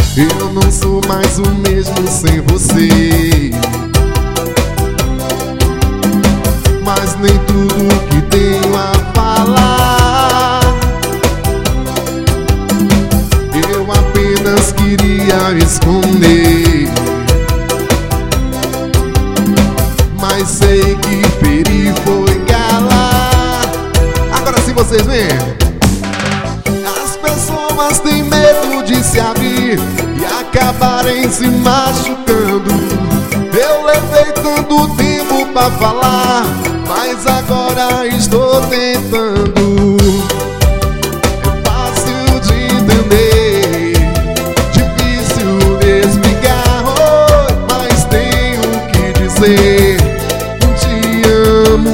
Eu não sou mais o mesmo sem você. Mas nem tudo que tenho a falar. Eu apenas queria esconder, mas sei que feri foi calar. Agora sim vocês veem. As pessoas têm medo de se abrir e acabarem se machucando. Eu levei tanto tempo pra falar, mas agora estou tentando. É fácil de entender, difícil de explicar, oh, mas tenho que dizer: te amo.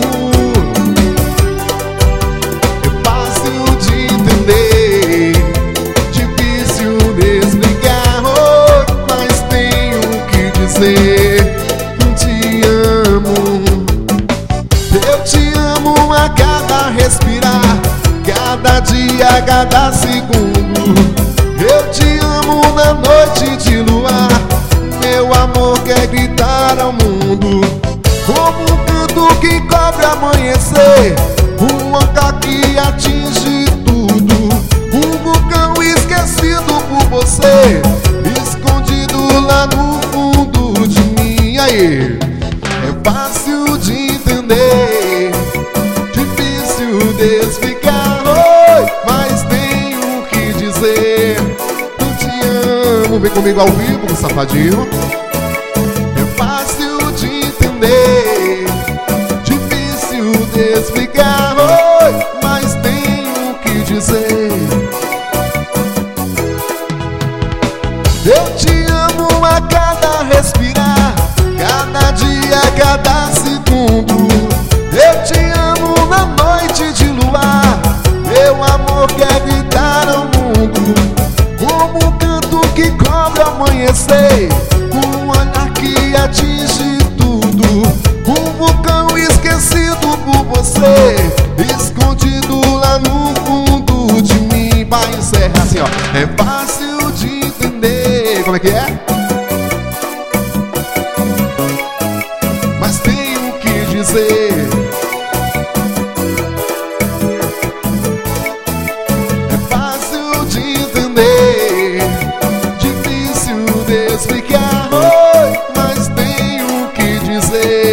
É fácil de entender, difícil de explicar, oh, mas tenho que dizer: te amo. Eu te amo a cada respirar, cada dia, cada segundo. Eu te amo na noite de luar, meu amor quer gritar ao mundo. Como um canto que cobre amanhecer, um olhar que atinge tudo, um vulcão esquecido por você, escondido lá no fundo de mim. Aí, é fácil de entender, difícil de explicar, oi, mas tenho que dizer: eu te amo. Vem comigo ao vivo, safadinho. É fácil de entender, difícil de explicar, oi, mas tenho que dizer: eu te amo a cada respirar, cada dia, cada segundo. Eu te amo na noite de luar, meu amor quer gritar ao mundo. Como um canto que cobre o amanhecer, um olhar que atinge tudo, um vulcão esquecido por você, escondido lá no fundo de mim. Vai encerrar assim, ó. É fácil de entender. Como é que é? Mas tenho que dizer: é fácil de entender, difícil de explicar, oi, mas tenho que dizer.